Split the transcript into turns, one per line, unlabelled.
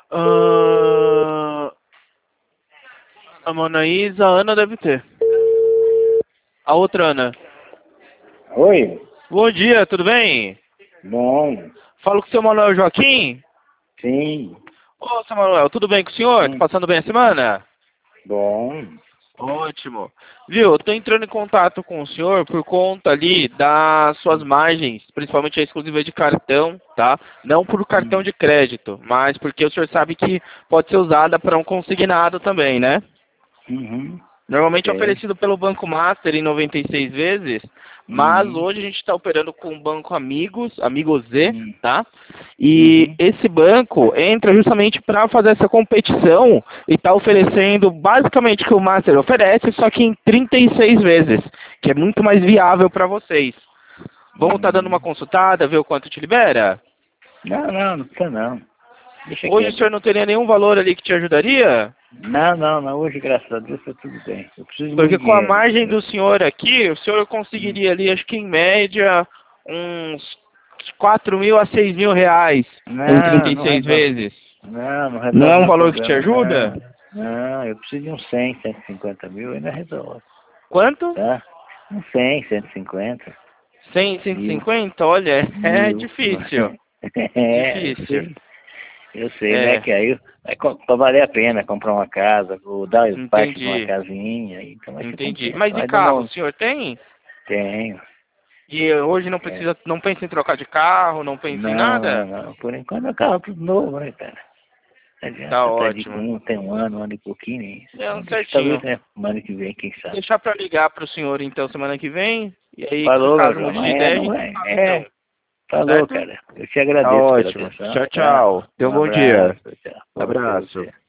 Ah, a Manaísa, a Ana deve ter. A outra Ana.
Oi,
Bom dia, tudo bem?
bom,
Falo com o seu Manuel Joaquim.
sim,
Ô, seu Manuel, tudo bem com o senhor? Tá
sim,
passando bem a semana?
bom,
Ótimo. Viu, eu tô entrando em contato com o senhor por conta ali das suas margens, principalmente a exclusiva de cartão, tá? Não por cartão de crédito, mas porque o senhor sabe que pode ser usada para um consignado também, né?
uhum,
Normalmente é
sei,
oferecido pelo Banco Master em 96 vezes, mas
uhum,
hoje a gente está operando com o Banco Amigos, Amigo Z,
uhum,
tá? E
uhum,
esse banco entra justamente para fazer essa competição e está oferecendo basicamente o que o Master oferece, só que em 36 vezes, que é muito mais viável para vocês. Vamos estar dando uma
uhum.
consultada, ver o quanto te libera?
Não precisa não, deixa
Hoje o
quieto.
senhor não teria nenhum valor ali que te ajudaria?
Não, hoje graças a Deus tá tudo bem, eu preciso de
Porque
muito
com a
dinheiro.
margem do senhor aqui, o senhor
Hum,
conseguiria ali, acho que em média, uns 4.000 a 6.000 reais em
Não, não
36
resolve,
vezes.
não
Não é
resolve
um
meu
valor que te
problema,
ajuda?
não, eu preciso de uns 100, 150 mil, ainda resolve,
Quanto?
tá? Uns 100, 150
100,
mil.
150? Olha, é
Mil.
difícil.
Eu
Difícil.
sei. Eu sei, né?
É,
Que aí vai valer a pena comprar uma casa, ou dar parte de uma
entendi.
casinha, então vai ser
Entendi.
compensa.
Mas e
Vai
carro, o
demorar.
senhor tem?
Tenho.
E hoje não
É.
precisa, não pensa em trocar de carro, não pensa em nada?
Não. Por enquanto é carro tudo novo, né, cara? Não
Tá
adianta, tá de
ótimo.
com tem um ano e pouquinho, nem isso.
Não,
Então deixa
certinho.
talvez, né, ano que vem, quem
Vou
sabe.
deixar pra ligar pro senhor então semana que vem. E aí,
Falou, meu
caso
João.
mude de ideia, a
Não
gente
é.
fala então.
Falou,
Certo?
cara. Eu te
Tá
agradeço pela
ótimo.
atenção,
Tchau,
tá?
tchau. Tenha
Um
um bom dia.
abraço, tchau. Pra você.
Abraço.